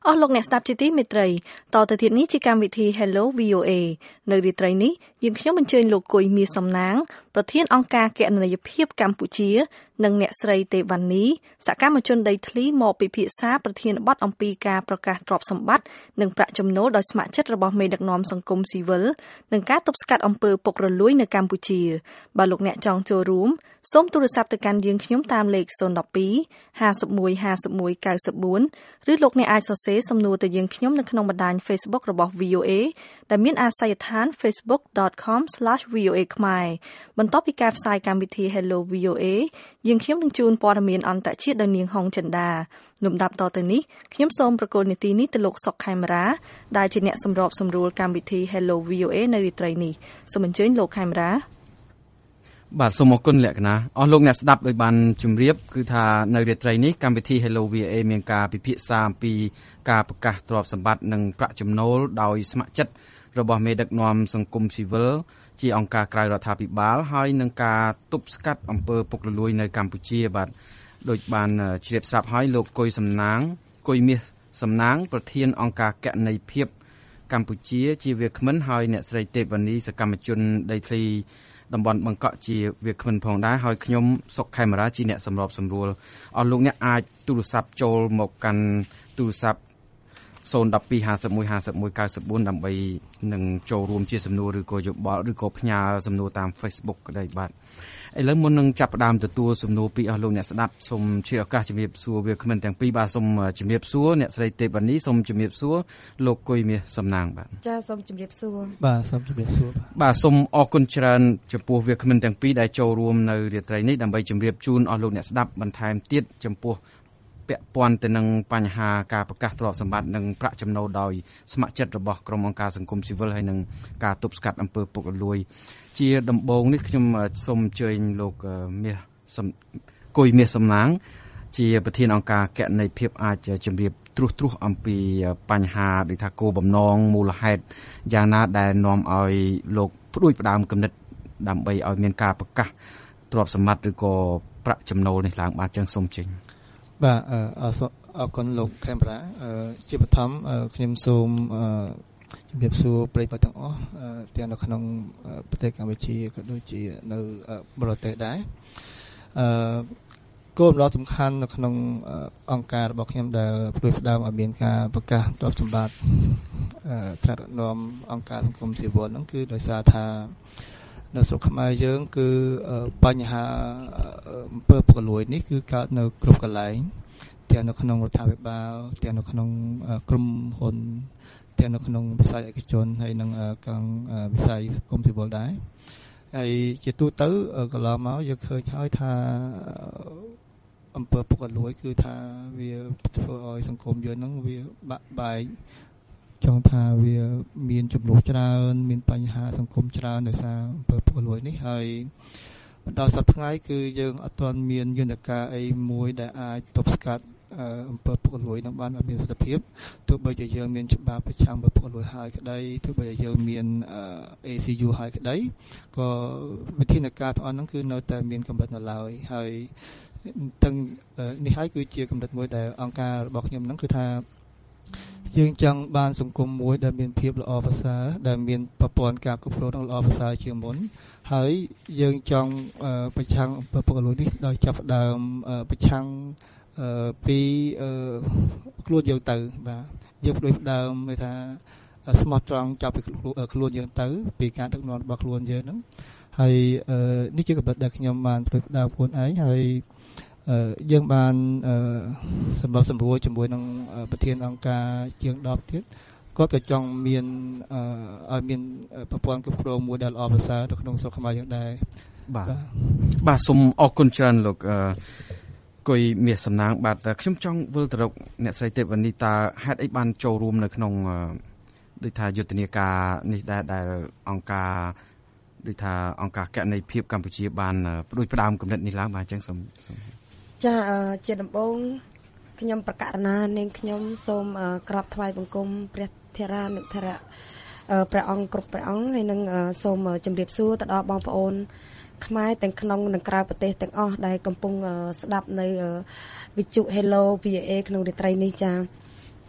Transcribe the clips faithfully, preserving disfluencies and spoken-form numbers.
អស់លោកអ្នកស្ដាប់ជាទីមេត្រីតទៅទៀតនេះជាកម្មវិធី Hello វី អូ เอ នៅរាត្រីនេះយើងខ្ញុំអញ្ជើញលោកគុយមាសសំណាងប្រធានអង្គការគណនេយ្យភាពកម្ពុជានិងអ្នកស្រីទេវ៉ានីសកម្មជនដីធ្លីមកពិភាក្សាប្រធានបទអំពីការប្រកាសទ្រព្យសម្បត្តិនិងប្រាក់ចំណូលដោយស្ម័គ្រចិត្តរបស់មេដឹកនាំសង្គមស៊ីវិលនិងការទប់ស្កាត់អំពើពុករលួយនៅកម្ពុជាបើលោកអ្នកចង់ចូលរួមសូមទូរស័ព្ទទៅកាន់យើងខ្ញុំតាមលេខศูนย์ หนึ่ง สอง ห้า หนึ่ง ห้า หนึ่ง เก้า สี่ ឬលោកអ្នកអាចសរសេរសំណួរទៅយើងខ្ញុំនៅក្នុងបណ្ដាញ Facebook របស់ វី អូ เอ ដែលមានអាសយដ្ឋាន facebook dot com slash v o a khmer បន្ទាប់ពីការផ្សាយកម្មវិធី Hello វី អូ เอ យើងខ្ញុំនឹងជួនព័ត៌មានអន្តរជាតិដោយនាងហុងចិន្តាលំដាប់តទៅនេះខ្ញុំសូមប្រកល់នីតិនេះទៅលោកសុកខេមរាដែលជាអ្នកសម្របសម្រួលកម្មវិធី Hello វី អូ เอ នៅរាត្រីនេះសូមអញ្ជើញលោកខេមរាបាទសូមអរគុណលក្ខណៈអស់លោកអ្នកស្ដាប់ដោយបានជម្រាបគឺថានៅរាត្រីនេះកម្មវិធី Hello វី អូ เอ មានការពិភាក្សាអំពីការប្រកាសទ្រព្យសម្បត្តិនិងប្រាក់ចំណូលដោយស្ម័គ្រចិត្តរបស់មេដឹកនាំសង្គមស៊ីវិលជាអង្គការក្រៅរដ្ឋាភិបាលហើយនឹងការទប់ស្កាត់អំពើពុករលួយនៅកម្ពុជាបាទដោយបានជ្រាបស្រាប់ហើយលោកគុយសំណាងគុយមាសសំណាងប្រធានអង្គការគណនេយ្យភាពកម្ពុជាជាវាគ្មិនហើយអ្នកស្រីទេវ៉ានីសកម្មជនដីធ្លីតំបន់បង្កក់ជាវាគ្មិនផងដែរហើយខ្ញុំសុកខេមរាជាអ្នកសម្របសម្រួលអស់លោកអ្នកអាចទូរស័ព្ទចូលមកកាន់ទូរស័ព្ទศูนย์ หนึ่ง สอง ห้า หนึ่ง ห้า หนึ่ง เก้า สี่ ដើម្បីនឹងចូលរួមជាសំណួរឬក៏យោបល់ឬក៏ផ្ញើសំណួរតាម Facebook ក៏ដែរបាទឥឡូវមុននឹងចាប់ផ្ដើមទទួលសំណួរពីអស់លោកអ្នកស្ដាប់សូមជាឱកាសជំរាបសួរវាគ្មិនទាំងពីរបាទសូមជំរាបសួរអ្នកស្រីទេវ៉ានីសូមជំរាបសួរលោកគុយមាសសំណាងបាទចាសូមជំរាបសួរបាទសូមជំរាបសួរបាទសូមអរគុណច្រើនចំពោះវាគ្មិនទាំងពីរដែលចូលរួមនៅរាត្រីនេះដើម្បីជំរាបជូនអស់លោកអ្នកស្ដាប់បន្ថែមទៀតចំពោះពាក់ព័ន្ធទៅនឹងបញ្ហាការប្រកាសទ្រព្យសម្បត្តិនិងប្រាក់ចំណូលដោយស្ម័គ្រចិត្តរបស់ក្រុមអង្គការសង្គមស៊ីវិលហើយនិងការទប់ស្កាត់អំពើពុករលួយជាដំបូងនេះខ្ញុំសូមអញ្ជើញលោកមាសគុយមាសសំណាងជាប្រធានអង្គការគណនេយ្យភាពអាចជម្រាបត្រួសត្រាសអំពីបញ្ហាដូចថាគោលបំណងមូលហេតុយ៉ាងណាដែលនាំឲ្យលោកផ្ដួចផ្ដើមគំនិតដើម្បីឲ្យមានការប្រកាសទ្រព្យសម្បត្តិឬក៏ប្រាក់ចំណូលនេះឡើងបាទចឹងសូមចេញបាទអរគុណលោកខេមរាជាបឋមខ្ញុំសូមជំរាបសួរប្រិយមិត្តទាំងអស់ទាំងនៅក្នុងប្រទេសកម្ពុជាក៏ដូចជានៅបរទេសដែរអឺគោលបំណងសំខាន់នៅក្នុងអង្គការរបស់ខ្ញុំដែលផ្ដួចផ្ដើមឲ្យមានការប្រកាសទ្រព្យសម្បត្តិថ្នាក់ដឹកនាំអង្គការសង្គមស៊ីវិលហ្នឹងគឺដោយសារថានៅស្រុកខ្មែរយើងគឺបញ្ហាអំពើពុករលួយនេះគឺកើតនៅគ្រប់កន្លែងទាំងនៅក្នុងរដ្ឋាភិបាលទាំងនៅក្នុងក្រុមហ៊ុនទាំងនៅក្នុងវិស័យឯកជនហើយនិងក្នុងវិស័យសង្គមស៊ីវិលដែរហើយជាទូទៅកន្លងមកយើងឃើញហើយថាអំពើពុករលួយគឺថាវាធ្វើឲ្យសង្គមយើងហ្នឹងវាបាក់បែកចង់ថាវាមានចំនួនច្រើនមានបញ្ហាសង្គមច្រើនដោយសារអំពើពុករលួយនេះហើយដល់សប្តាហ៍ថ្ងៃគឺយើងអត់ទាន់មានយន្តការអីមួយដែលអាចទប់ស្កាត់អំពើពុករលួយនឹងបានមានប្រសិទ្ធភាពទោះបីជាយើងមានច្បាប់ប្រឆាំងអំពើពុករលួយហើយក្តីទោះបីជាយើងមាន เอ ซี ยู ហើយក្តីក៏វិធានការទាំងអស់ហ្នឹងគឺនៅតែមានកម្រិតនៅឡើយហើយទាំងនេះហើយគឺជាកម្រិតមួយដែលអង្គការរបស់ខ្ញុំហ្នឹងគឺថាយើងចង់បានសង្គមមួយដែលមានភាពល្អប្រសើរដែលមានប្រព័ន្ធការគ្រប់គ្រងល្អប្រសើរជាងមុនហើយយើងចង់ប្រឆាំងអំពើពុករលួយនេះដោយចាប់ផ្ដើមប្រឆាំងពីខ្លួនយើងទៅបាទយើងផ្ដួចផ្ដើមគេថាស្មោះត្រង់ចាប់ពីខ្លួនយើងទៅពីការដឹកនាំរបស់ខ្លួនយើងហ្នឹងហើយនេះជាកម្រិតដែលខ្ញុំបានផ្ដួចផ្ដើមខ្លួនឯងហើយយើងបានសម្របសម្រួលជាមួយនឹងប្រធានអង្គការជាងដប់ទៀតគាត់ក៏ចង់មានឲ្យមានប្រព័ន្ធគ្រប់គ្រងមួយដែលល្អប្រសើរនៅក្នុងស្រុកខ្មែរយើងដែរបាទបាទសូមអរគុណច្រើនលោកគុយមាសសំណាងបាទខ្ញុំចង់វិលទៅរកអ្នកស្រីទេវនីតាហេតុអីបានចូលរួមនៅក្នុងដូចថាយុទ្ធនាការនេះដែរដែលអង្គការដូចថាអង្គការគណនេយ្យភាពកម្ពុជាបានផ្ដួចផ្ដើមគំនិតនេះឡើងបាទអញ្ចឹងសូមចាជាដំបូងខ្ញុំប្រកាសណានាងខ្ញុំសូមក្រាបថ្វាយបង្គំព្រះធរានុធរៈព្រះអង្គគ្រប់ព្រះអង្គហើយនឹងសូមជម្រាបសួរទៅដល់បងប្អូនខ្មែរទាំងក្នុងនិងក្រៅប្រទេសទាំងអស់ដែលកំពុងស្ដាប់នៅវិទ្យុ Hello វី អូ เอ ក្នុងរាត្រីនេះចា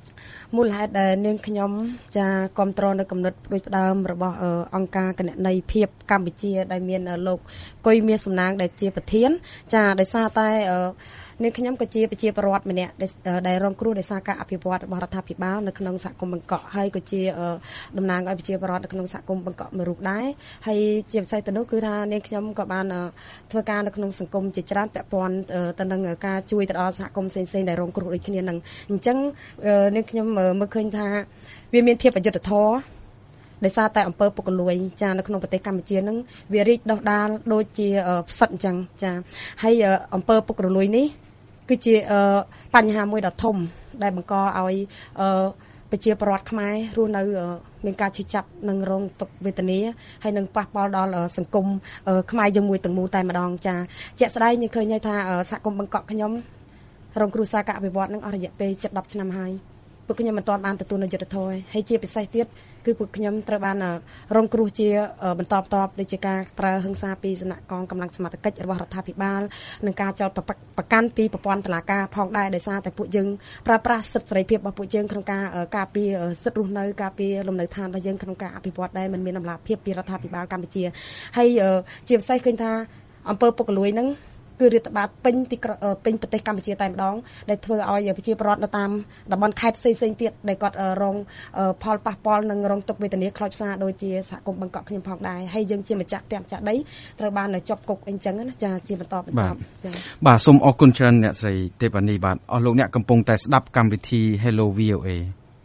មូលហេតុដែលនាងខ្ញុំចាគ្រប់គ្រងនៅកំណត់ដូចផ្ដើមរបស់អង្គការគណនេយ្យភាពកម្ពុជាដែលមានលោកគុយមាសសំណាងដែលជាប្រធានចាដោយសារតែនាងខ្ញុំក៏ជាប្រជាពលរដ្ឋម្នាក់ដែលរងគ្រោះដោយសារការអភិវឌ្ឍរបស់រដ្ឋាភិបាលនៅក្នុងសហគមន៍បង្កក់ហើយក៏ជាតំណាងឲ្យប្រជាពលរដ្ឋនៅក្នុងសហគមន៍បង្កក់មួយរូបដែរហើយជាពិសេសទៅនោះគឺថានាងខ្ញុំក៏បានធ្វើការនៅក្នុងសង្គមជាច្រើនពាក់ព័ន្ធទៅនឹងការជួយទៅដល់សហគមន៍ផ្សេងៗដែលរងគ្រោះដូចគ្នានឹងអញ្ចឹងនាងខ្ញុំមើលឃើញថាវាមានភាពអយុត្តិធម៌ដោយសារតែអំពើពុករលួយចានៅក្នុងប្រទេសកម្ពុជានឹងវារីកដុះដាលដូចជាផ្សិតអញ្ចឹងចាហើយអំពើពុករលួយនេះគឺជាបញ្ហាមួយដ៏ធំដែលបង្កឲ្យប្រជាពលរដ្ឋខ្មែររស់នៅមានការឈឺចាប់និងរងទុក្ខវេទនាហើយនឹងប៉ះពាល់ដល់សង្គមខ្មែរយើងមួយទាំងមូលតែម្ដងចាជាក់ស្ដែងយើងឃើញថាសហគមន៍បង្កក់ខ្ញុំរងគ្រោះសារការអភិវឌ្ឍនឹងអស់រយៈពេលជិតដប់ឆ្នាំហើយពួកខ្ញុំមិនទាន់បានទទួលនូវយុត្តិធម៌ហើយជាពិសេសទៀតគឺពួកខ្ញុំត្រូវបានរងគ្រោះជាបន្តបន្ទាប់ដូចជាការប្រើហិង្សាពីសំណាក់កងកម្លាំងសមត្ថកិច្ចរបស់រដ្ឋាភិបាលនិងការចោទប្រកាន់ពីប្រព័ន្ធតុលាការផងដែរដោយសារតែពួកយើងប្រើប្រាស់សិទ្ធិសេរីភាពរបស់ពួកយើងក្នុងការការពារសិទ្ធិរស់នៅការពារលំនៅឋានរបស់យើងក្នុងការអភិវឌ្ឍដែរមិនមានដំណាភៀបពីរដ្ឋាភិបាលកម្ពុជាហើយជាពិសេសឃើញថាអំពើពុករលួយហ្នឹងគឺរាតត្បាតពេញទីពេញប្រទេសកម្ពុជាតែម្ដងដែលធ្វើឲ្យប្រជាពលរដ្ឋនៅតាមតំបន់ខេត្តផ្សេងៗទៀតដែលគាត់រងផលប៉ះពាល់និងរងទុក្ខវេទនាខ្លោចផ្សាដូចជាសហគមន៍បង្កក់ខ្ញុំផងដែរហើយយើងជាម្ចាស់ផ្ទះម្ចាស់ដីត្រូវបានជាប់គុកអីចឹងណាចាជាបន្តបន្តចាបាទសូមអរគុណច្រើនអ្នកស្រីទេពនីបាទអស់លោកអ្នកកំពុងតែស្ដាប់កម្មវិធី Hello វី អូ เอ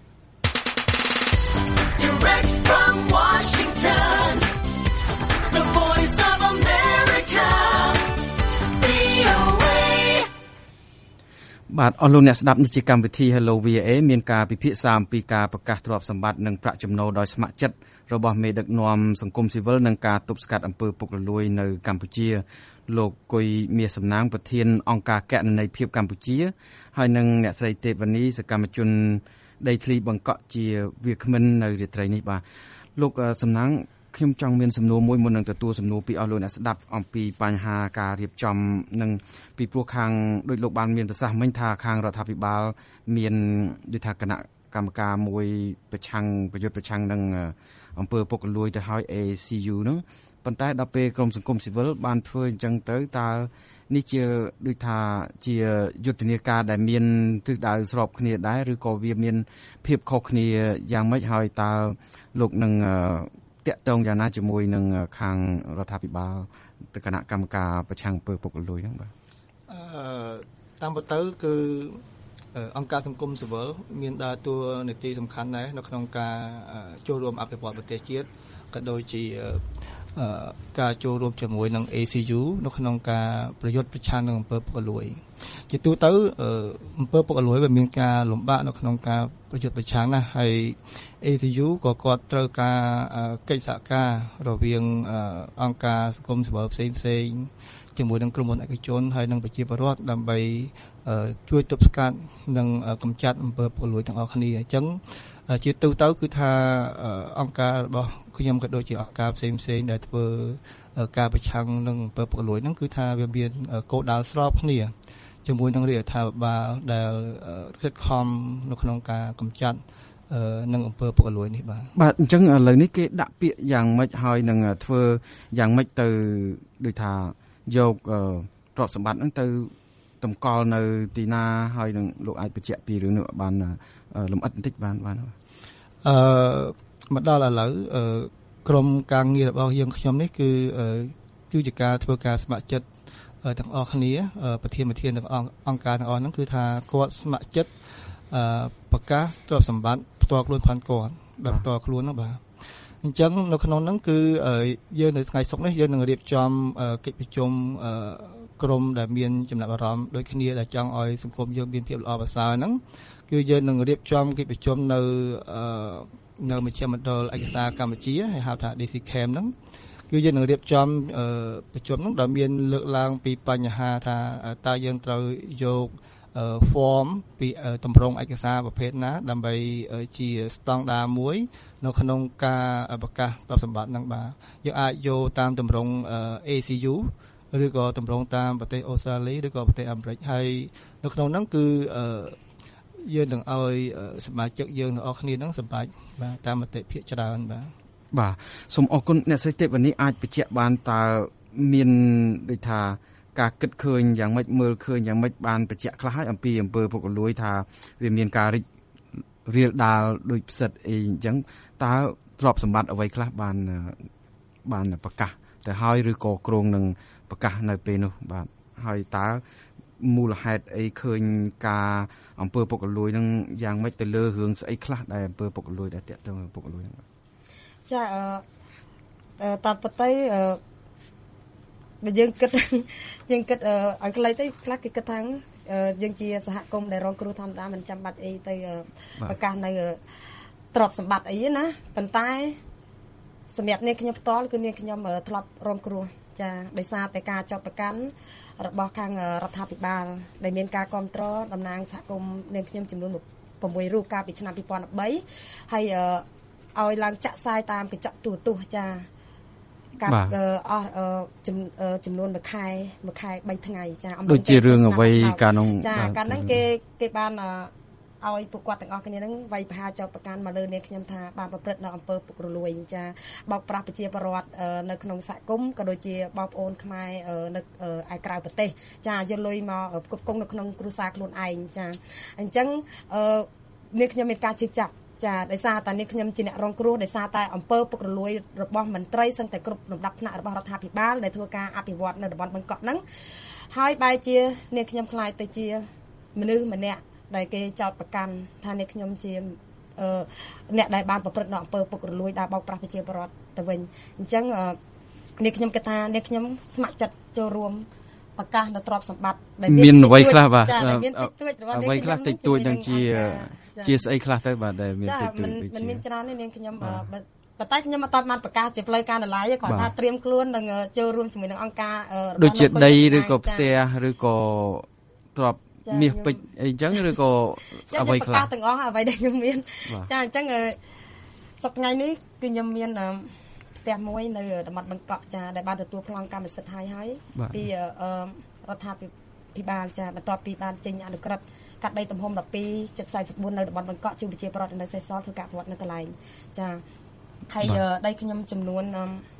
Direct from Washington The Voice of America បាទអស់លោកអ្នកស្ដាប់នេះជាកម្មវិធី Hello វី អូ เอ មានការពិភាក្សាអំពីការប្រកាសទ្រព្យសម្បត្តិនិងប្រាក់ចំណូលដោយស្ម័គ្រចិត្តរបស់មេដឹកនាំសង្គមស៊ីវិលនិងការទប់ស្កាត់អំពើពុករលួយនៅកម្ពុជាលោកគុយមាសសំណាងប្រធានអង្គការគណនេយ្យភាពកម្ពុជាហើយនិងអ្នកស្រីទេពវនីសកម្មជនដីធ្លីបង្កក់ជាវាគ្មិននៅរាត្រីនេះបាទលោកសំណាងខ្ញុំចង់មានសំណួរមួយមុននឹងទទួលសំណួរពីអស់លោកអ្នកស្ដាប់អំពីបញ្ហាការរៀបចំនិងពីព្រោះខាងដោយលោកបានមានប្រសាសន៍មិញថាខាងរដ្ឋាភិបាលមានដូចថាគណៈកម្មការមួយប្រឆាំងប្រយុទ្ធប្រឆាំងនឹងអំពើពុករលួយទៅឲ្យ เอ ซี ยู ហ្នឹងប៉ុន្តែដល់ពេលក្រមសង្គមស៊ីវិលបានធ្វើអញ្ចឹងទៅតើនេះជាដូចថាជាយុទ្ធនាការដែលមានទិសដៅស្របគ្នាដែរឬក៏វាមានភាពខុសគ្នាយ៉ាងម៉េចហើយតើលោកនឹងតាក់ទងយ៉ាងណាជាមួយនឹងខាងរដ្ឋាភិបាលទៅគណៈកម្មការប្រឆាំងអំពើពុករលួយហ្នឹងបាទអឺតាមពិតទៅគឺអង្គការសង្គមស៊ីវិលមានដើរតួនាទីសំខាន់ដែរនៅក្នុងការចូលរួមអភិវឌ្ឍប្រទេសជាតិក៏ដូចជាការចូលរួមជាមួយនឹង เอ ซี ยู នៅក្នុងការប្រយុទ្ធប្រឆាំងនឹងអំពើពុករលួយជាទូទៅអំពើពុករលួយវាមានការលំបាកនៅក្នុងការប្រយុទ្ធប្រឆាំងណាហើយ เอ ซี ยู ក៏គាត់ត្រូវការកិច្ចសហការរវាងអង្គការសង្គមស៊ីវិលផ្សេងផ្សេងជាមួយនឹងក្រុមហ៊ុនឯកជនហើយនិងប្រជាពលរដ្ឋដើម្បីជួយទប់ស្កាត់និងកម្ចាត់អំពើពុករលួយទាំងអស់គ្នាអញ្ចឹងជាទូទៅគឺថាអង្គការរបស់ខ្ញុំក៏ដូចជាអង្គការផ្សេងផ្សេងដែលធ្វើការប្រឆាំងនឹងអំពើពុករលួយហ្នឹងគឺថាវាមានគោលដៅស្របគ្នាជាមួយនឹងរាជរដ្ឋាភិបាលដែលខិតខំនៅក្នុងការកម្ចាត់នឹងអំពើពុករលួយនេះបាទបាទអញ្ចឹងឥឡូវនេះគេដាក់ពាក្យយ៉ាងម៉េចហើយនឹងធ្វើយ៉ាងម៉េចទៅដូចថាយកទ្រព្យសម្បត្តិហ្នឹងទៅតម្កល់នៅទីណាហើយនឹងលោកអាចបញ្ជាក់ពីរឿងនេះបានលម្អិតបន្តិចបានបានអឺមកដល់ឥឡូវក្រុមការងាររបស់យើងខ្ញុំនេះគឺគឺជាការធ្វើការស្ម័គ្រចិត្តទាំងអស់គ្នាប្រធានប្រធានទាំងអង្គការទាំងអស់ហ្នឹងគឺថាគាត់ស្ម័គ្រចិត្តប្រកាសទ្រព្យសម្បត្តិផ្ទាល់ខ្លួនផងគាត់แบบផ្ទាល់ខ្លួនហ្នឹងបាទអញ្ចឹងនៅក្នុងហ្នឹងគឺយើងនៅថ្ងៃសុក្រនេះយើងនឹងរៀបចំកិច្ចប្រជុំក្រុមដែលមានចំណាប់អារម្មណ៍ដូចគ្នាដែលចង់ឲ្យសង្គមយើងមានភាពល្អប្រសើរហ្នឹងគឺយើងនឹងរៀបចំកិច្ចប្រជុំនៅនៅមជ្ឈមណ្ឌលឯកសារកម្ពុជាហើយហៅថា đê xê Camp ហ្នឹងគឺយើងនឹងរៀបចំប្រជុំហ្នឹងដែលមានលើកឡើងពីបញ្ហាថាតើយើងត្រូវយក form ពីតម្រង់ឯកសារប្រភេទណាដើម្បីជាស្តង់ដារមួយនៅក្នុងការប្រកាសទ្រព្យសម្បត្តិហ្នឹងបាទយើងអាចយកតាមតម្រង់ เอ ซี ยู ឬក៏តម្រង់តាមប្រទេសអូស្ត្រាលីឬក៏ប្រទេសអាមេរិកហើយនៅក្នុងហ្នឹងគឺយើងនឹងឲ្យសមាជិកយើងទាំងអស់គ្នាហ្នឹងសម្រេចបាទតាមមតិភាគច្រើនបាទបាទសូមអរគុណអ្នកស្រីទេវនីអាចបញ្ជាក់បានតើមានដូចថាការគិតឃើញយ៉ាងម៉េចមើលឃើញយ៉ាងម៉េចបានបញ្ជាក់ខ្លះហើយអំពីអំពើពុករលួយថាវាមានការរីករាលដាលដោយផ្សិតអីអញ្ចឹងតើទ្រព្យសម្បត្តិអ្វីខ្លះបានបានប្រកាសទៅហើយឬក៏គ្រោងនឹងប្រកាសនៅពេលនោះបាទហើយតើមូលហេតុអីឃើញការអំពើពុករលួយនឹងយ៉ាងម៉េចទៅលើរឿងស្អីខ្លះដែលអំពើពុករលួយដែលតាក់ទងពុករលួយហ្នឹងចាអឺតាមពិតទៅអឺបើយើងគិតយើងគិតឲ្យខ្លីទៅខ្លះគេគិតថាយើងជាសហគមន៍ដែលរងគ្រោះធម្មតាមិនចាំបាច់អីទៅប្រកាសនៅទ្រព្យសម្បត្តិអីណាប៉ុន្តែសម្រាប់នាងខ្ញុំផ្ទាល់គឺនាងខ្ញុំធ្លាប់រងគ្រោះចាដោយសារតែការចោទប្រកាន់របស់ខាងរដ្ឋាភិបាលដែលមានការគ្រប់គ្រងតំណាងសហគមន៍នាងខ្ញុំចំនួន6រូបកាលពីឆ្នាំtwo thousand threeហើយឲ្យឡើងចាក់ផ្សាយតាមកញ្ចក់ទូរទស្សន៍ចាកាត់អស់ចំនួនមួយខែមួយខែ3ថ្ងៃចាអំដូចជារឿងអ្វីកាលនោះចាកាលហ្នឹងគេគេបានឲ្យពួកគាត់ទាំងអស់គ្នាហ្នឹងវាយប្រហារចោទប្រកាន់មកលើនាងខ្ញុំថាបានប្រព្រឹត្តនៅអំពើពុករលួយចាបោកប្រាស់ប្រជាពលរដ្ឋនៅក្នុងសហគមន៍ក៏ដូចជាបងប្អូនខ្មែរនៅឯក្រៅប្រទេសចាយកលុយមកផ្គត់ផ្គង់នៅក្នុងគ្រួសារខ្លួនឯងចាអញ្ចឹងនាងខ្ញុំមានការជឿចាប់ចាដោយសារតែនេះខ្ញុំជាអ្នករងគ្រោះដោយសារតែអំពើពុករលួយរបស់មន្ត្រីសឹងតែគ្រប់លំដាប់ថ្នាក់របស់រដ្ឋាភិបាលដែលធ្វើការអភិវឌ្ឍនៅតំបន់បឹងកក់ហ្នឹងហើយបែរជានេះខ្ញុំខ្លាចទៅជាមនុស្សម្នាក់ដែលគេចោទប្រកាន់ថានេះខ្ញុំជាអឺអ្នកដែលបានប្រព្រឹត្តនៅអំពើពុករលួយដើរបោកប្រាស់ប្រជាពលរដ្ឋទៅវិញអញ្ចឹងនេះខ្ញុំគិតថានេះខ្ញុំស្ម័គ្រចិត្តចូលរួមប្រកាសនៅទ្រព្យសម្បត្តិដែលមានអ្វីខ្លះបាទអ្វីខ្លះតិចតួចនឹងជាជាស្អីខ្លះទៅបាទដែលមានតិចតួចមិនមានច្រើនទេនាងខ្ញុំប៉ុន្តែខ្ញុំអត់បានប្រកាសជាផ្លូវការនៅឡើយទេគាត់ថាត្រៀមខ្លួននឹងចូលរួមជាមួយនឹងអង្គការដូចជាដីឬក៏ផ្ទះឬក៏ទ្រព្យមាសពេជ្រអីចឹងឬក៏អ្វីខ្លះទាំងអស់អ្វីដែលខ្ញុំមានចាអញ្ចឹងសប្តាហ៍ថ្ងៃនេះគឺខ្ញុំមានផ្ទះមួយនៅតំបន់បឹងកក់ចាដែលបានទទួលប្លង់កម្មសិទ្ធិហើយហើយពីរដ្ឋាភិបាលចាបន្ទាប់ពីបានចេញអនុក្រឹត្យកាត់ដីទំហំtwelve point four fourនៅតំបន់បឹងកក់ជូនប្រជាពលរដ្ឋនៅសេសសល់ធ្វើការប្រវត្តិនៅកន្លែងចាហើយដីខ្ញុំចំនួន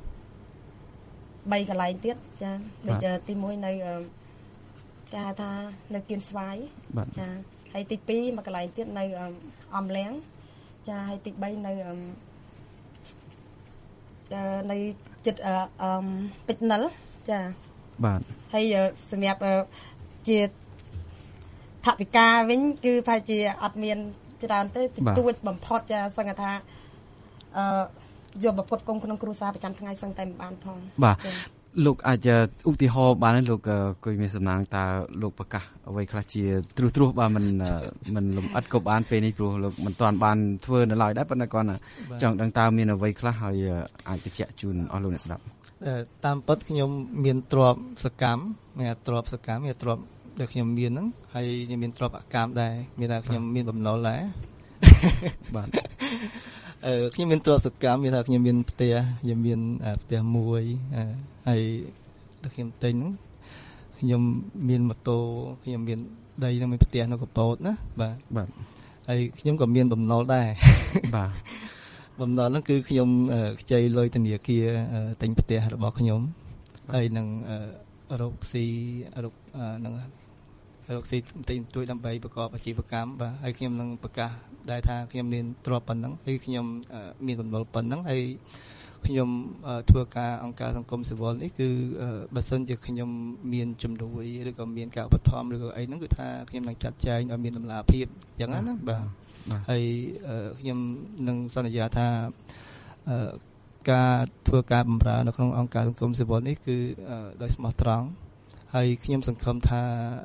threeកន្លែងទៀតចាដូចទីoneនៅគេហៅថានៅគៀនស្វាយចាហើយទីtwoមួយកន្លែងទៀតនៅអំលៀងចាហើយទីthreeនៅនៅចិត្តអឺពេជ្រនិលចាបាទហើយសម្រាប់ជាថវិកាវិញគឺប្រហែលជាអត់មានច្រើនទេតិចតួចបំផុតចាសឹងថាអឺយកប្រពុតគង់ក្នុងគ្រួសារប្រចាំថ្ងៃសឹងតែមិនបានផងបាទលោកអាចឧទាហរណ៍បានទេលោកគួយមានសំណាងតើលោកប្រកាសអ្វីខ្លះជាទ្រុសទ្រុសបាទមិនមិនលំអិតក៏បានពេលនេះព្រោះលោកមិនទាន់បានធ្វើនៅឡើយដែរប៉ុន្តែគាត់ចង់ដឹងតើមានអ្វីខ្លះហើយអាចបញ្ជាក់ជូនអស់លោកអ្នកស្ដាប់តាមពិតខ្ញុំមានទ្រព្យសកម្មមានទ្រព្យសកម្មមានទ្រព្យដែលខ្ញុំមានហ្នឹងហើយខ្ញុំមានទ្រព្យអកម្មដែរមានថាខ្ញុំមានបំណុលដែរបាទអឺខ្ញុំមានទ្រព្យសកម្មមានថាខ្ញុំមានផ្ទះខ្ញុំមានផ្ទះមួយហើយដែលខ្ញុំទិញហ្នឹងខ្ញុំមានម៉ូតូខ្ញុំមានដីនិងមានផ្ទះនៅកពតណាបាទបាទហើយខ្ញុំក៏មានបំណុលដែរបាទបំណុលហ្នឹងគឺខ្ញុំខ្ចីលុយធនាគារទិញផ្ទះរបស់ខ្ញុំហើយនឹងរកស៊ីរកនឹងរកស៊ីទិញទួយដើម្បីប្រកបអាជីវកម្មបាទហើយខ្ញុំនឹងប្រកាសដែរថាខ្ញុំមានទ្រព្យប៉ុណ្ណឹងហើយខ្ញុំមានបំណុលប៉ុណ្ណឹងហើយខ្ញុំធ្វើការអង្គការសង្គមស៊ីវិលនេះគឺបើសិនជាខ្ញុំមានជំនួយឬក៏មានការឧបត្ថម្ភឬក៏អីហ្នឹងគឺថាខ្ញុំនឹងចាត់ចែងឲ្យមានតម្លាភាពអញ្ចឹងណាបាទហើយខ្ញុំនឹងសន្យាថាការធ្វើការបម្រើនៅក្នុងអង្គការសង្គមស៊ីវិលនេះគឺដោយស្មោះត្រង់ហើយខ្ញុំសង្ឃឹមថា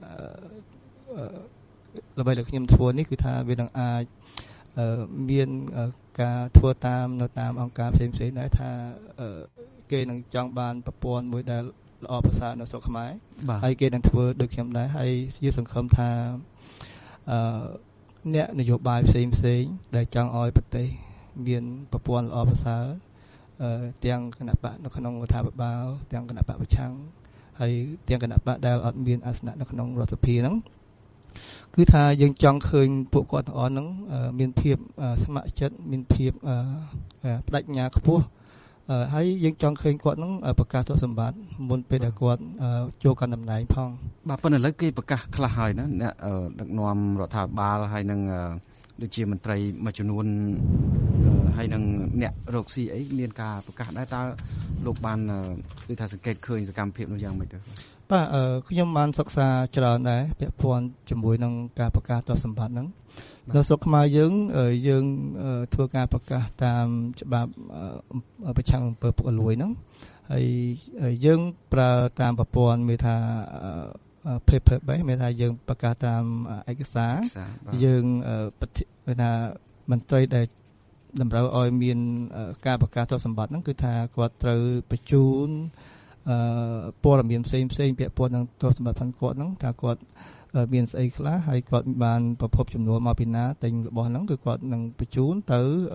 អ្វីដែលខ្ញុំធ្វើនេះគឺថាវានឹងអាចមានការធ្វើតាមនៅតាមអង្គការផ្សេងៗដែរថាគេនឹងចង់បានប្រព័ន្ធមួយដែលល្អប្រសើរនៅស្រុកខ្មែរហើយគេនឹងធ្វើដូចខ្ញុំដែរហើយជាសង្ឃឹមថាអ្នកនយោបាយផ្សេងផ្សេងដែលចង់ឲ្យប្រទេសមានប្រព័ន្ធល្អប្រសើរទាំងគណៈបកនៅក្នុងរដ្ឋាភិបាលទាំងគណៈបកប្រឆាំងហើយទាំងគណៈបកដែលអត់មានអាសនៈនៅក្នុងរដ្ឋសភាហ្នឹងគឺថាយើងចង់ឃើញពួកគាត់ទាំងអស់ហ្នឹងមានភាពស្ម័គ្រចិត្តមានភាពបដិញ្ញាខ្ពស់ហើយយើងចង់ឃើញគាត់ហ្នឹងប្រកាសទ្រព្យសម្បត្តិមុនពេលដែលគាត់ចូលកាន់តំណែងផងបាទប៉ុន្តែឥឡូវគេប្រកាសខ្លះហើយណាអ្នកដឹកនាំរដ្ឋាភិបាលហើយនឹងដូចជាមន្ត្រីមួយចំនួនហើយនឹងអ្នករកស៊ីអីមានការប្រកាសដែរតើលោកបានគឺថាសង្កេតឃើញសកម្មភាពនោះយ៉ាងម៉េចទៅបាទខ្ញុំបានសិក្សាច្រើនដែរពាក់ព័ន្ធជាមួយនឹងការប្រកាសទ្រព្យសម្បត្តិហ្នឹងនៅស្រុកខ្មែរយើងយើងធ្វើការប្រកាសតាមច្បាប់ប្រឆាំងអំពើពុករលួយហ្នឹងហើយយើងប្រើតាមប្រព័ន្ធមានថា paper base មានថាយើងប្រកាសតាមឯកសារយើងមានថាមន្ត្រីដែលតម្រូវឲ្យមានការប្រកាសទ្រព្យសម្បត្តិហ្នឹងគឺថាគាត់ត្រូវបញ្ជូនព័ត៌មានផ្សេងផ្សេងពាក់ព័ន្ធនឹងទ្រព្យសម្បត្តិផងគាត់ហ្នឹងថាគាត់មានស្អីខ្លះហើយគាត់បានប្រភពចំនួនមកពីណាទិញរបស់ហ្នឹងគឺគាត់នឹងបញ្ជូនទៅ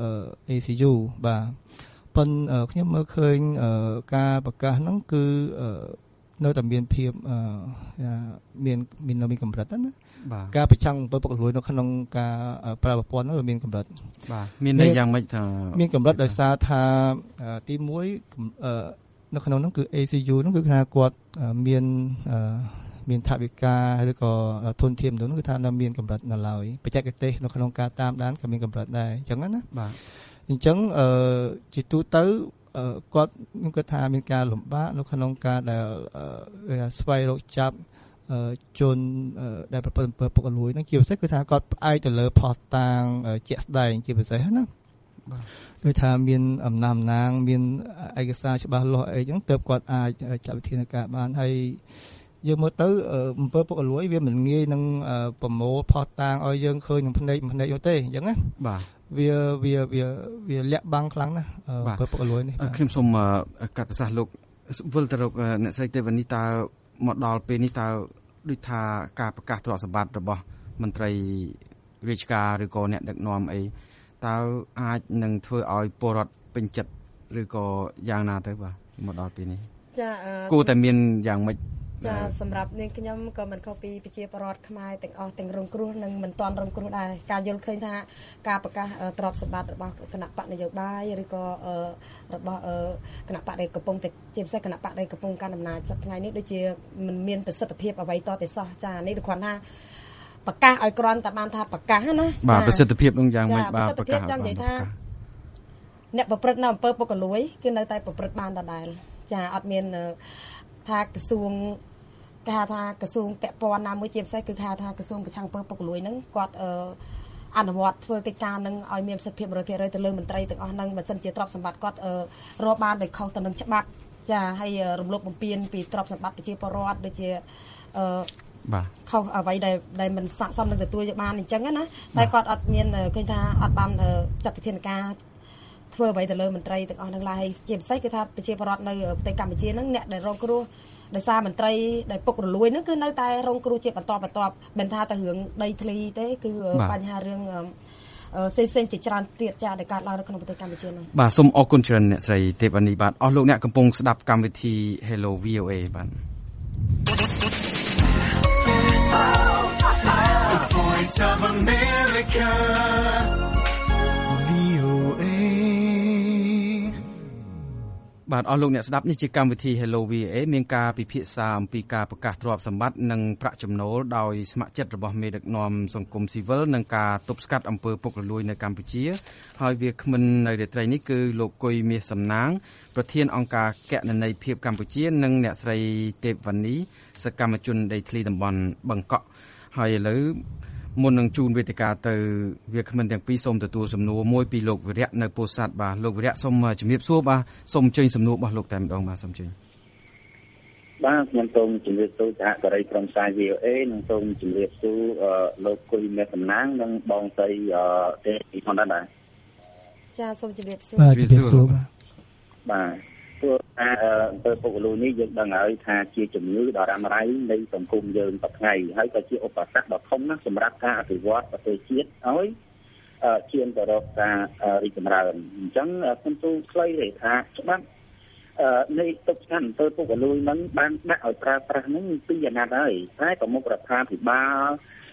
A C U បាទប៉ុន្តែខ្ញុំមើលឃើញការប្រកាសហ្នឹងគឺនៅតែមានភាពមានមាននៅមានកម្រិតណាការប្រឆាំងអំពើពុករលួយនៅក្នុងការប្រើប្រព័ន្ធនោះមានកម្រិតបាទមានន័យយ៉ាងម៉េចថាមានកម្រិតដោយសារថាទីមួយនៅក្នុងនោះគឺ A C U នោះគឺថាគាត់មានមានថវិកាឬក៏ធនធាននោះគឺថានៅមានកម្រិតនៅឡើយបច្ចេកទេសនៅក្នុងការតាមដានក៏មានកម្រិតដែរអញ្ចឹងណាបាទអញ្ចឹងជាទូទៅគាត់ខ្ញុំគិតថាមានការលំបាកនៅក្នុងការដែលស្វែងរកចាប់ជនដែលប្រព្រឹត្តអំពើពុករលួយហ្នឹងជាពិសេសគឺថាគាត់ផ្អែកទៅលើផុសតាងជាក់ស្ដែងជាពិសេសណាបាទដោយថាមានអំណះអំណាងមានឯកសារច្បាស់លាស់អីចឹងទើបគាត់អាចចាត់វិធានការបានហើយយើងមើលទៅអំពើពុករលួយវាមិនងាយនឹងប្រមូលផុសតាងឲ្យយើងឃើញនឹងភ្នែកភ្នែកនោះទេអញ្ចឹងណាបាទវាវាវាវាលាក់បាំងខ្លាំងណាស់អំពើពុករលួយនេះខ្ញុំសូមកាត់ប្រសាសន៍លោកវិលទៅរកអ្នកស្រីទេវនីតើមកដល់ពេលនេះតើដូចថាការប្រកាសទ្រព្យសម្បត្តិរបស់មន្ត្រីរាជការឬក៏អ្នកដឹកនាំអីតើអាចនឹងធ្វើឲ្យពលរដ្ឋពេញចិត្តឬក៏យ៉ាងណាទៅបាទមកដល់ពេលនេះចាគួរតែមានយ៉ាងម៉េចចាសម្រាប់នាងខ្ញុំក៏មិនខុសពីប្រជាពលរដ្ឋខ្មែរទាំងអស់ទាំងរងគ្រោះនិងមិនទាន់រងគ្រោះដែរការយល់ឃើញថាការប្រកាសទ្រព្យសម្បត្តិរបស់គណៈបកនយោបាយឬក៏របស់គណៈបកដែលកំពុងតែជាពិសេសគណៈបកដែលកំពុងកាន់អំណាចសប្តាហ៍នេះដូចជាមិនមានប្រសិទ្ធភាពអ្វីតតែសោះចានេះគ្រាន់ថាប្រកាសឲ្យគ្រាន់តែបានថាប្រកាសណាបាទប្រសិទ្ធភាពនោះយ៉ាងម៉េចបាទប្រកាសចង់និយាយថាអ្នកប្រព្រឹត្តនៅអំពើពុករលួយគឺនៅតែប្រព្រឹត្តបានដដែលចាអត់មានថាក្រសួងគេថាក្រសួងពាក់ព័ន្ធណាមួយជាពិសេសគឺគេថាក្រសួងប្រឆាំងអំពើពុករលួយហ្នឹងគាត់អនុវត្តធ្វើកិច្ចការនឹងឲ្យមានប្រសិទ្ធភាព one hundred percent ទៅលើមន្ត្រីទាំងអស់ហ្នឹងបើសិនជាទ្រព្យសម្បត្តិគាត់រកបានដោយខុសទៅនឹងច្បាប់ចាហើយរំលោភបំពានពីទ្រព្យសម្បត្តិប្រជាពលរដ្ឋដូចជាអឺបាទខុសអ្វីដែលដែលមិនស័ក្តិសមនឹងទទួលយកបានអញ្ចឹងណាតែគាត់អត់មានឃើញថាអត់បានចាត់វិធានការធ្វើអ្វីទៅលើមន្ត្រីទាំងអស់ហ្នឹងឡើយជាពិសេសគឺថាប្រជាពលរដ្ឋនៅប្រទេសកម្ពុជាហ្នឹងអ្នកដែលរងគ្រោះដោយសារមន្ត្រីដែលពុករលួយហ្នឹងគឺនៅតែរងគ្រោះជាបន្តបន្ទាប់មិនថាតែរឿងដីធ្លីទេគឺបញ្ហារឿងផ្សេងៗជាច្រើនទៀតចាដែលកើតឡើងនៅក្នុងប្រទេសកម្ពុជាហ្នឹងបាទសូមអរគុណច្រើនអ្នកស្រីទេពអានីបាទអស់លោកអ្នកកំពុងស្ដាប់កម្មវិធី Hello វី អូ เอ បាទ The Voice of America វី អូ เอបាទអស់លោកអ្នកស្ដាប់នេះជាកម្មវិធី Hello វី អូ เอ មានការពិភាក្សាអំពីការប្រកាសទ្រព្យសម្បត្តិនិងប្រាក់ចំណូលដោយស្ម័គ្រចិត្តរបស់មេដឹកនាំសង្គមស៊ីវិលនិងការទប់ស្កាត់អំពើពុករលួយនៅកម្ពុជាហើយវាគ្មិននៅរាត្រីនេះគឺលោកគុយមាសសំណាងប្រធានអង្គការគណនេយ្យភាពកម្ពុជានិងអ្នកស្រីទេពវណ្ណីសកម្មជនដីធ្លីតំបន់បឹងកក់ហើយឥឡូវមុននឹងជូនវេទិកាទៅវាគ្មិនទាំងពីរសូមទទួលសំណួរមួយពីលោកវិរៈនៅពោធិ៍សាត់បាទលោកវិរៈសូមជំរាបសួរបាទសូមអញ្ជើញសំណួររបស់លោកតែម្ដងបាទសូមអញ្ជើញបាទខ្ញុំសូមជម្រាបសួរសហការីក្រុមសារ វី អូ เอ និងសូមជម្រាបសួរលោកគុយមាសសំណាងនិងបងស្រីទេពីផងដែរចាសូមជម្រាបសួរបាទជម្រាបសួរបាទបាទព្រោះថាអំពើពុករលួយនេះយើងដឹងហើយថាជាជំងឺដ៏រ៉ាំរ៉ៃនៃសង្គមយើងសប្តាហ៍ថ្ងៃហើយក៏ជាឧបសគ្គដ៏ធំណាស់សម្រាប់ការអភិវឌ្ឍប្រទេសជាតិឲ្យឈានទៅរកការរីកចម្រើនអញ្ចឹងខ្ញុំទូខ្លីទេថាច្បាប់នៃទប់ស្កាត់អំពើពុករលួយហ្នឹងបានដាក់ឲ្យប្រើប្រាស់ហ្នឹងពីអាណត្តិហើយតែប្រមុខរដ្ឋាភិបាល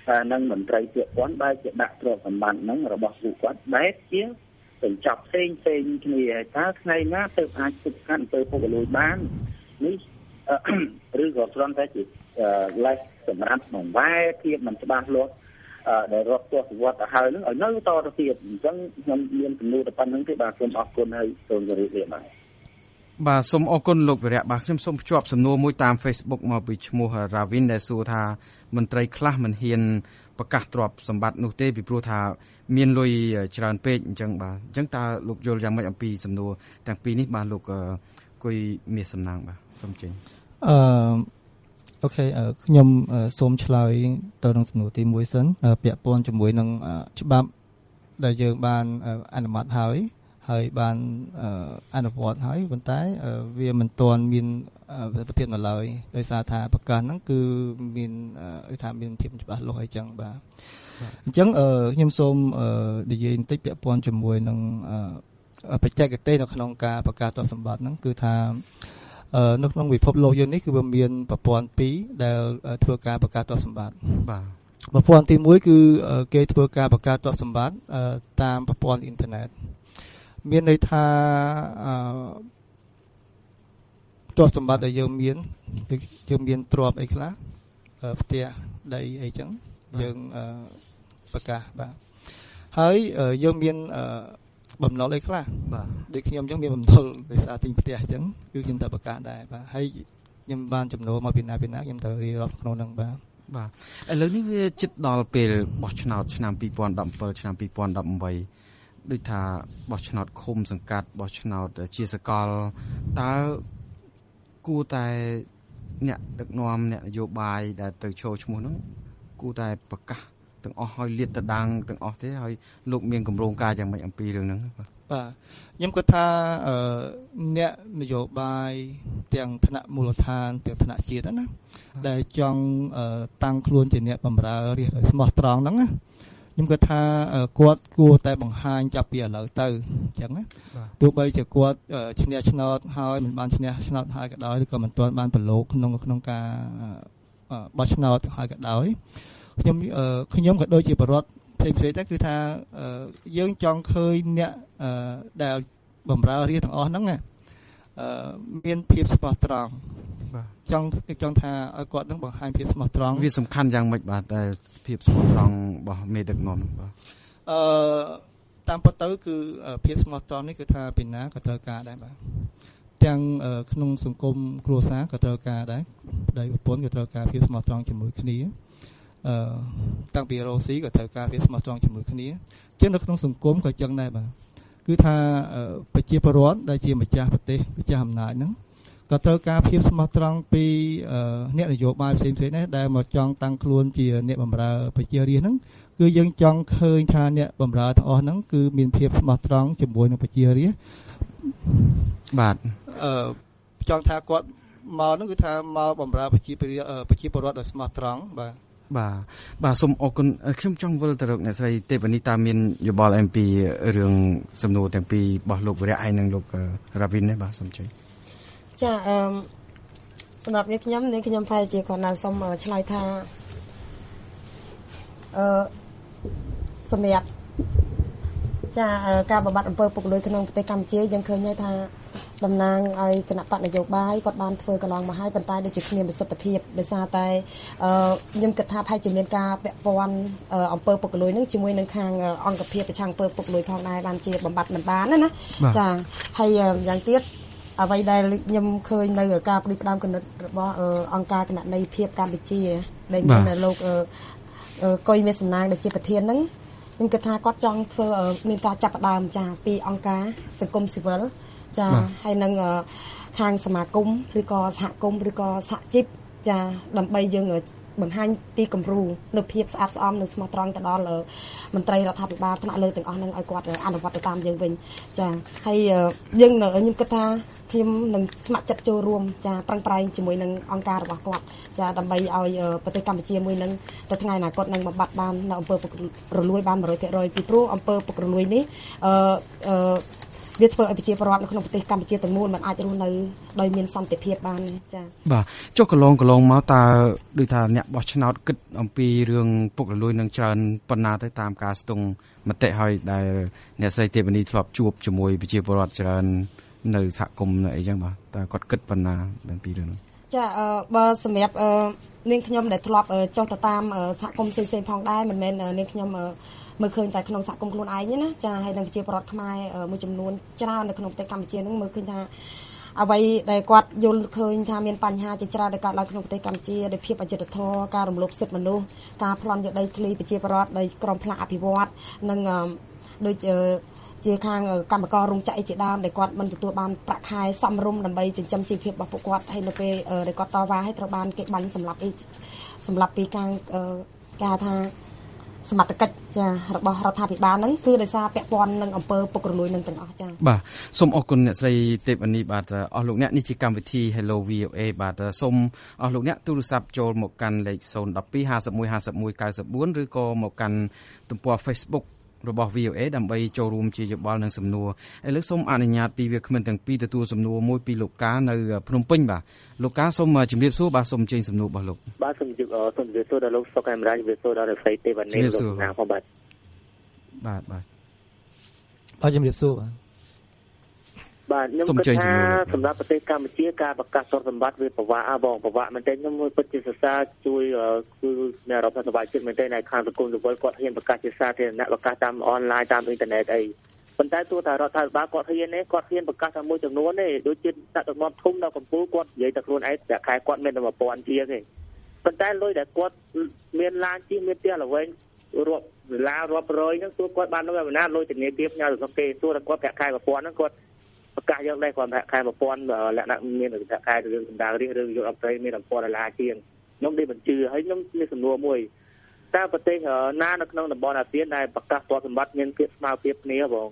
នឹងមន្ត្រីពាក់ព័ន្ធបែរជាដាក់ទ្រព្យសម្បត្តិហ្នឹងរបស់ពួកគាត់បែរជាទៅចាប់ផ្សេងផ្សេងគ្នាតើថ្ងៃណាទៅអាចទប់ស្កាត់អំពើពុករលួយបាននេះឬក៏គ្រាន់តែជាលេសសម្រាប់បង្វែរភាពមិនច្បាស់លាស់ដែលរដ្ឋទស្សវត្តទៅហើយនឹងឲ្យនៅតទៅទៀតអញ្ចឹងខ្ញុំមានទំនួលតែប៉ុណ្្នឹងទេបាទសូមអរគុណហើយសូមជម្រាបលាបាទបាទសូមអរគុណលោកវិរៈបាទខ្ញុំសូមភ្ជាប់សំណួរមួយតាម Facebook មកពីឈ្មោះ Ravin ដែលសួរថាមន្ត្រីខ្លះមិនហ៊ានប្រកាសទ្រព្យសម្បត្តិនោះទេពីព្រោះថាមានលុយច្រើនពេកអញ្ចឹងបាទអញ្ចឹងតើលោកយល់យ៉ាងម៉េចអំពីសំណួរទាំងពីរនេះបាទលោកគួយមានសំណាងបាទសូមចេញអឺអូខេខ្ញុំសូមឆ្លើយទៅនឹងសំណួរទីមួយសិនពាក់ព័ន្ធជាមួយនឹងច្បាប់ដែលយើងបានអនុម័តហើយហើយបានអនុវត្តហើយប៉ុន្តែវាមិនទាន់មានប្រសិទ្ធភាពនៅឡើយដោយសារថាប្រកាសហ្នឹងគឺមានគេថាមានភាពច្បាស់លាស់អីចឹងបាទអញ្ចឹងខ្ញុំសូមនិយាយបន្តិចពាក់ព័ន្ធជាមួយនឹងបច្ចេកទេសនៅក្នុងការប្រកាសទ្រព្យសម្បត្តិហ្នឹងគឺថានៅក្នុងពិភពលោកយើងនេះគឺវាមានប្រព័ន្ធពីរដែលធ្វើការប្រកាសទ្រព្យសម្បត្តិបាទប្រព័ន្ធទីមួយគឺគេធ្វើការប្រកាសទ្រព្យសម្បត្តិតាមប្រព័ន្ធអ៊ីនធឺណិតមានន័យថាទ្រព្យសម្បត្តិដែលយើងមានយើងមានទ្រព្យអីខ្លះផ្ទះដីអីចឹងយើងប្រកាសបាទហើយយើងមានបំណុលអីខ្លះបាទដូចខ្ញុំអញ្ចឹងមានបំណុលដោយសារទិញផ្ទះអញ្ចឹងគឺខ្ញុំត្រូវប្រកាសដែរបាទហើយខ្ញុំបានចំណូលមកពីណាពីណាខ្ញុំត្រូវរៀបរាប់ក្នុងហ្នឹងបាទបាទឥឡូវនេះវាជិតដល់ពេលបោះឆ្នោតឆ្នាំពីរពាន់ដប់bảyឆ្នាំពីរពាន់ដប់៨ដូចថាបោះឆ្នោតឃុំសង្កាត់បោះឆ្នោតជាសកលតើគួរតែអ្នកដឹកនាំអ្នកនយោបាយដែលទៅចូលឈ្មោះហ្នឹងគួរតែប្រកាសទាំងអស់ឲ្យលាតត្រដាងទាំងអស់ទេហើយលោកមានគម្រោងការយ៉ាងម៉េចអំពីរឿងហ្នឹងបាទខ្ញុំគិតថាអ្នកនយោបាយទាំងថ្នាក់មូលដ្ឋានទាំងថ្នាក់ជាតិណាដែលចង់តាំងខ្លួនជាអ្នកបម្រើរាស្ត្រឲ្យស្មោះត្រង់ហ្នឹងណាខ្ញុំគិតថាគាត់គួរតែបង្ហាញចាប់ពីឥឡូវទៅអញ្ចឹងណាទោះបីជាគាត់ឈ្នះឆ្នោតហើយមិនបានឈ្នះឆ្នោតហើយក៏ដោយឬក៏មិនទាន់បានប្រឡូកក្នុងក្នុងការបោះឆ្នោតហើយក៏ដោយខ្ញុំខ្ញុំក៏ដូចជាបរិវត្តផ្សេងផ្សេងដែរគឺថាយើងចង់ឃើញអ្នកដែលបម្រើរាស្ត្រទាំងអស់ហ្នឹងណាមានភាពស្មោះត្រង់បាទចង់ចង់ថាឲ្យគាត់នឹងបង្ហាញភាពស្មោះត្រង់វាសំខាន់យ៉ាងម៉េចបាទតែភាពស្មោះត្រង់របស់មេដឹកនាំបាទអឺតាមពិតទៅគឺភាពស្មោះត្រង់នេះគឺថាពីណាក៏ត្រូវការដែរបាទទាំងក្នុងសង្គមគ្រួសារក៏ត្រូវការដែរប្តីប្រពន្ធក៏ត្រូវការភាពស្មោះត្រង់ជាមួយគ្នាអឺតាំងពីរ៉ូស៊ីក៏ត្រូវការភាពស្មោះត្រង់ជាមួយគ្នាជាងនៅក្នុងសង្គមក៏ចឹងដែរបាទគឺថាប្រជាពលរដ្ឋដែលជាម្ចាស់ប្រទេសម្ចាស់អំណាចហ្នឹងក៏ត្រូវការភាពស្មោះត្រង់ពីអ្នកនយោបាយផ្សេងៗដែរដែលមកចង់តាំងខ្លួនជាអ្នកបម្រើប្រជារាស្ត្រហ្នឹងគឺយើងចង់ឃើញថាអ្នកបម្រើទាំងអស់ហ្នឹងគឺមានភាពស្មោះត្រង់ជាមួយនឹងប្រជារាស្ត្របាទអឺចង់ថាគាត់មកហ្នឹងគឺថាមកបម្រើប្រជាប្រជាពលរដ្ឋដោយស្មោះត្រង់បាទបាទបាទសូមអរគុណខ្ញុំចង់វិលទៅរកអ្នកស្រីទេវនីតាមានយោបល់អំពីរឿងសំណួរទាំងពីររបស់លោកវិរៈហើយនិងលោក Ravin នេះបាទសូមជឿចាអឺសម្រាប់នេះខ្ញុំនេះខ្ញុំប្រហែលជាគាត់ណាសូមឆ្លើយថាអឺសម្រាប់ចាការបំបត្តិអំពើពុករលួយក្នុងប្រទេសកម្ពុជាយើងឃើញថាតំណាងឲ្យគណៈបកនយោបាយគាត់បានធ្វើកន្លងមកហើយប៉ុន្តែដូចជាគ្មានប្រសិទ្ធភាពដោយសារតែខ្ញុំគិតថាប្រហែលជាមានការពាក់ព័ន្ធអំពើពុករលួយនឹងជាមួយនឹងខាងអង្គភាពប្រឆាំងអំពើពុករលួយផងដែរបានជាបំបត្តិមិនបានណាណាចាហើយយ៉ាងទៀតអ្វីដែលខ្ញុំឃើញនៅការផ្ដួចផ្ដើមគណិតរបស់អង្គការគណនេយ្យភាពកម្ពុជាដែលមានលោកកុយមានសំណាងដែលជាប្រធានហ្នឹងខ្ញុំគិតថាគាត់ចង់ធ្វើមានការចាប់ផ្ដើមចាពីអង្គការសង្គមស៊ីវិលចាហើយនឹងខាងសមាគមឬក៏សហគមន៍ឬក៏សហជីពចាដើម្បីយើងបង្ហាញពីគំរូនៅភាពស្អាតស្អំនិងស្មោះត្រង់ទៅដល់មន្ត្រីរដ្ឋាភិបាលថ្នាក់លើទាំងអស់ហ្នឹងឲ្យគាត់អនុវត្តទៅតាមយើងវិញចាហើយយើងខ្ញុំគិតថាខ្ញុំនឹងស្ម័គ្រចិត្តចូលរួមចាប្រឹងប្រែងជាមួយនឹងអង្គការរបស់គាត់ចាដើម្បីឲ្យប្រទេសកម្ពុជាមួយនឹងទៅថ្ងៃអនាគតនឹងបំបត្តិបាននៅអំពើពុករលួយបានone hundred percent ពីព្រោះអំពើពុករលួយនេះអឺអឺវាធ្វើឲ្យប្រជាពលរដ្ឋនៅក្នុងប្រទេសកម្ពុជាទាំងមូលមិនអាចរស់នៅដោយមានសន្តិភាពបានចា៎បាទចុះកន្លងកន្លងមកតើដូចថាអ្នកបោះឆ្នោតគិតអំពីរឿងពុករលួយនឹងច្រើនប៉ុណ្ណាទៅតាមការស្ទង់មតិឲ្យដែលអ្នកស្រីទេវនីធ្លាប់ជួបជាមួយប្រជាពលរដ្ឋច្រើននៅសហគមន៍អីចឹងបាទតើគាត់គិតប៉ុណ្ណាអំពីរឿងនោះចាអឺបើសម្រាប់អឺនាងខ្ញុំដែលធ្លាប់ចុះទៅតាមសហគមន៍ផ្សេងៗផងដែរមិនមែននាងខ្ញុំមើលឃើញតែក្នុងសហគមន៍ខ្លួនឯងទេណាចាហើយនឹងប្រជាពលរដ្ឋខ្មែរមួយចំនួនច្រើននៅក្នុងប្រទេសកម្ពុជានឹងមើលឃើញថាអ្វីដែលគាត់យល់ឃើញថាមានបញ្ហាជាច្រើនដែលកើតឡើងក្នុងប្រទេសកម្ពុជាដោយភាពអយុត្តិធម៌ការរំលោភសិទ្ធិមនុស្សការប្លន់យកដីធ្លីប្រជាពលរដ្ឋដោយក្រុមផ្លាកអភិវឌ្ឍនិងដូចជាខាងកម្មកររោងចក្រជាដើមដែលគាត់មិនទទួលបានប្រាក់ខែសមរម្យដើម្បីចិញ្ចឹមជីវភាពរបស់ពួកគាត់ហើយនៅពេលដែលគាត់តវ៉ាឲ្យត្រូវបានគេបាញ់សម្លាប់អីសម្លាប់ពីខាងគេហៅថាសមត្ថកិច្ចចារបស់រដ្ឋាភិបាលហ្នឹងគឺដោយសារពាក់ព័ន្ធនឹងអំពើពុករលួយនឹងទាំងអស់ចាបាទសូមអរគុណអ្នកស្រីទេពនីបាទអស់លោកអ្នកនេះជាកម្មវិធី Hello វី អូ เอ បាទសូមអស់លោកអ្នកទូរស័ព្ទចូលមកកាន់លេខศูนย์ หนึ่ง สอง ห้า หนึ่ง ห้า หนึ่ง หนึ่ง เก้า สี่ ឬក៏មកកាន់ទំព័រ Facebookរបស់ វី អូ เอ ដើម្បីចូលរួមជាយោបល់និងសំណួរឥឡូវសូមអនុញ្ញាតពីវាគ្មិនទាំងពីរទទួលសំណួរមួយពីលោកកានៅភ្នំពេញបាទលោកកាសូមជម្រាបសួរបាទសូមជើញសំណួររបស់លោកបាទសូមជម្រាបសូមជម្រាបសួរដល់លោកសុកអមរាជជម្រាបសួរដល់ស្រីទេវនីលោកណាផងបាទបាទបាទបាទជម្រាបសួរបាទបាទខ្ញុំគិតថាសម្រាប់ប្រទេសកម្ពុជាការប្រកាសទ្រព្យសម្បត្តិវាប្រវាក់បងប្រវាក់មែនទែនខ្ញុំមួយពិតជាសរសើរជួយគឺអ្នករដ្ឋាភិបាលជាតិមែនទែននៅខាងសង្គមស៊ីវិលគាត់ហ៊ានប្រកាសជាសាធារណៈប្រកាសតាមអនឡាញតាមអ៊ីនធឺណិតអីប៉ុន្តែទោះតែរដ្ឋាភិបាលគាត់ហ៊ានទេគាត់ហ៊ានប្រកាសតែមួយចំនួនទេដូចជាដាក់ដំណត់ធំដល់កម្ពុជាគាត់និយាយតែខ្លួនឯងតែខែគាត់មានតែមួយពាន់ជាងទេប៉ុន្តែលុយដែលគាត់មានឡានជិះមានផ្ទះល្វែងរាប់ដុល្លាររាប់រយហ្នឹងទោះគាត់បាននៅឯណាលុយធនាគារផ្ញើទៅស្រុកគេទោះតែគាត់ប្រាក់ខែមួយពាន់ហ្នឹងគាត់ប្រកាសយកដែរគាត់ប្រាក់ខែមួយពាន់លក្ខណៈមានប្រាក់ខែទៅរឿងសម្ដៅរាជឬយកអបត្រីមានមួយពាន់ដុល្លារជាងខ្ញុំនេះបញ្ជឿហើយខ្ញុំមានសំណួរមួយតើប្រទេសណានៅក្នុងតំបន់អាស៊ានដែលប្រកាសទ្រព្យសម្បត្តិមានភាពស្មើភាពគ្នាបង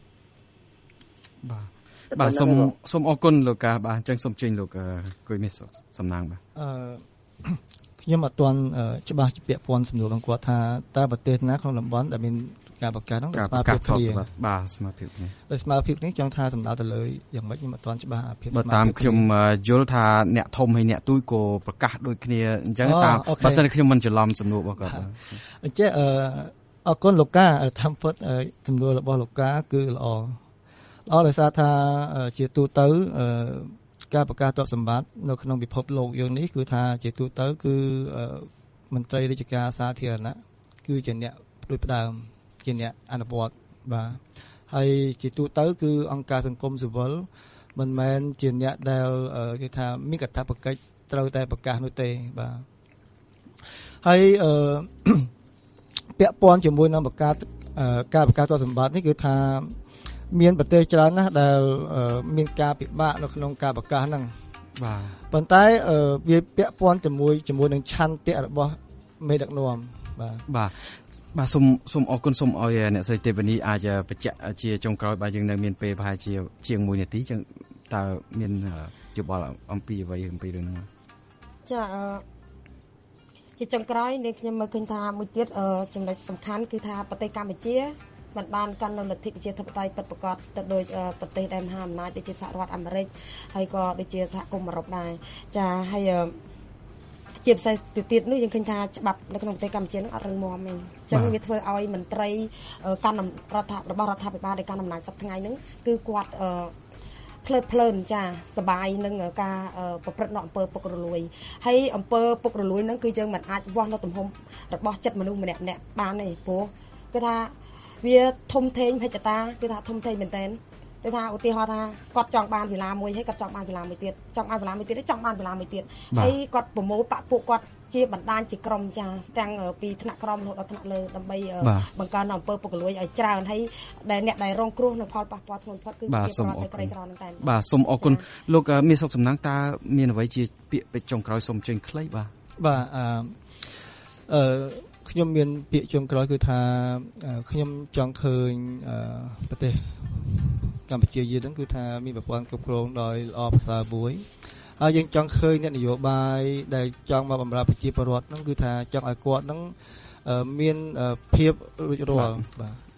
បាទបាទសូមសូមអរគុណលោកកាបាទអញ្ចឹងសូមជើញលោកគួយមានសំណាងបាទអឺខ្ញុំអត់ទាន់ច្បាស់ជាពាក់ព័ន្ធសំណួររបស់គាត់ថាតើប្រទេសណាក្នុងតំបន់ដែលមានការប្រកាសនោះស្មើភាពគ្នាបាទស្មើភាពគ្នាដោយស្មើភាពនេះចង់ថាសំដៅទៅលើយ៉ាងម៉េចខ្ញុំអត់ទាន់ច្បាស់ភាពស្មើភាពបើតាមខ្ញុំយល់ថាអ្នកធំហើយអ្នកទូចក៏ប្រកាសដូចគ្នាអញ្ចឹងតាមបើសិនខ្ញុំមិនច្រឡំសំណួររបស់គាត់អញ្ចឹងអឺអរគុណលោកកាតាមពិតសំណួររបស់លោកកាគឺល្អល្អដោយសារថាជាទូទៅអឺការប្រកាសទ្រព្យសម្បត្តិនៅក្នុងពិភពលោកយើងនេះគឺថាជាទូទៅគឺមន្ត្រីរាជការសាធារណៈគឺជាអ្នកដូចផ្ដើមជាអ្នកអនុវត្តបាទហើយជាទូទៅគឺអង្គការសង្គមស៊ីវិលមិនមែនជាអ្នកដែលគេថាមានកាតព្វកិច្ចត្រូវតែប្រកាសនោះទេបាទហើយអឺពាក់ព័ន្ធជាមួយនឹងប្រកាសការប្រកាសទ្រព្យសម្បត្តិនេះគឺថាមានប្រទេសច្រើនណាស់ដែលមានការពិបាកនៅក្នុងការប្រកាសហ្នឹងបាទប៉ុន្តែវាពាក់ព័ន្ធជាមួយជាមួយនឹងឆន្ទៈរបស់មេដឹកនាំបាទបាទបាទសូមសូមអរគុណសូមឲ្យអ្នកស្រីទេវនីអាចបញ្ជាក់ជាចុងក្រោយបាទយើងនៅមានពេលប្រហែលជាជាងមួយនាទីចឹងតើមានយោបល់អំពីអ្វីអំពីរឿងហ្នឹងចាជាចុងក្រោយនេះខ្ញុំមើលឃើញថាមួយទៀតចំណុចសំខាន់គឺថាប្រទេសកម្ពុជាមិនបានកាន់នៅលទ្ធិប្រជាធិបតេយ្យពិតប្រាកដទៅដោយប្រទេសដែលមហាអំណាចដូចជាសហរដ្ឋអាមេរិកហើយក៏ដូចជាសហគមន៍អឺរ៉ុបដែរចាហើយជាផ្សេងទៅទៀតនោះយើងឃើញថាច្បាប់នៅក្នុងប្រទេសកម្ពុជានឹងអត់រឹងមាំទេអញ្ចឹងវាធ្វើឲ្យមន្ត្រីកាន់រដ្ឋាភិបាលរបស់រដ្ឋាភិបាលដែលកាន់អំណាចសប្តាហ៍ថ្ងៃហ្នឹងគឺគាត់ភ្លើតភ្លើនចាសបាយនឹងការប្រព្រឹត្តនៅអំពើពុករលួយហើយអំពើពុករលួយហ្នឹងគឺយើងមិនអាចវាស់នៅទំហំរបស់ចិត្តមនុស្សម្នាក់ម្នាក់បានទេព្រោះគឺថាវាធំធេងភេជ្ជតាគឺថាធំធេងមែនតើគេថាឧទាហរណ៍ថាគាត់ចង់បានវិឡាមួយហើយគាត់ចង់បានវិឡាមួយទៀតចង់បានវិឡាមួយទៀតចង់បានវិឡាមួយទៀតហើយគាត់ប្រមូលបពពួកគាត់ជាបណ្ដាញជាក្រុមចាទាំងពីថ្នាក់ក្រមរហូតដល់ថ្នាក់លើដើម្បីបង្កើនអំពើពុករលួយឲ្យច្រើនហើយដែលអ្នកដែលរងគ្រោះនឹងផលប៉ះពាល់ធ្ងន់ធ្ងរគឺជាប្រព័ន្ធក្រីក្រហ្នឹងតែបាទសូមអរគុណលោកមានសុខសំណាងតើមានអ្វីជាពាក្យពេចន៍ចុងក្រោយសូមជើញខ្លីបាទបាទអឺអឺខ្ញុំមានពាក្យចុងក្រោយគឺថាខ្ញុំចង់ឃើញប្រទេសកម្ពុជាយើងហ្នឹងគឺថាមានប្រព័ន្ធគ្រប់គ្រងដោយល្អប្រសើរមួយហើយយើងចង់ឃើញអ្នកនយោបាយដែលចង់មកបម្រើប្រជាពលរដ្ឋហ្នឹងគឺថាចង់ឲ្យគាត់ហ្នឹងមានភាពរួចរាល់បាទ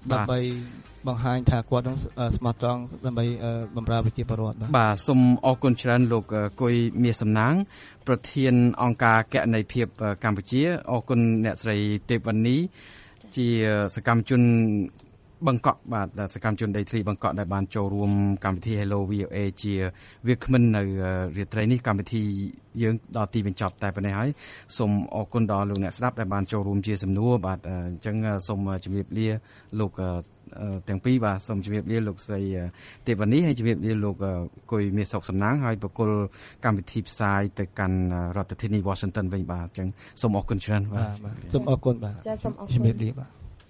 ដើម្បីបង្ហាញថាគាត់នឹងស្មោះត្រង់ដើម្បីបម្រើប្រជាពលរដ្ឋបាទបាទសូមអរគុណច្រើនលោកគុយមាសសំណាងប្រធានអង្គការគណនេយ្យភាពកម្ពុជាអរគុណអ្នកស្រីទេពវណ្ណីជាសកម្មជនបង្កក់បាទសកម្មជនដីធ្លីបង្កក់ដែលបានចូលរួមកម្មវិធី Hello វី អូ เอ ជាវាគ្មិននៅរាត្រីនេះកម្មវិធីយើងដល់ទីបញ្ចប់តែប៉ុណ្ណេះហើយសូមអរគុណដល់លោកអ្នកស្ដាប់ដែលបានចូលរួមជាសំណួរបាទអញ្ចឹងសូមជម្រាបលាលោកទាំងពីរបាទសូមជម្រាបលាលោកស្រីទេវវណ្ណីហើយជម្រាបលាលោកគុយមាសសុកសំណាងហើយបកគលកម្មវិធីផ្សាយទៅកាន់រដ្ឋធានី Washington វិញបាទអញ្ចឹងសូមអរគុណច្រើនបាទសូមអរគុណបាទចាសូមអរគុណជម្រាបលាបាទ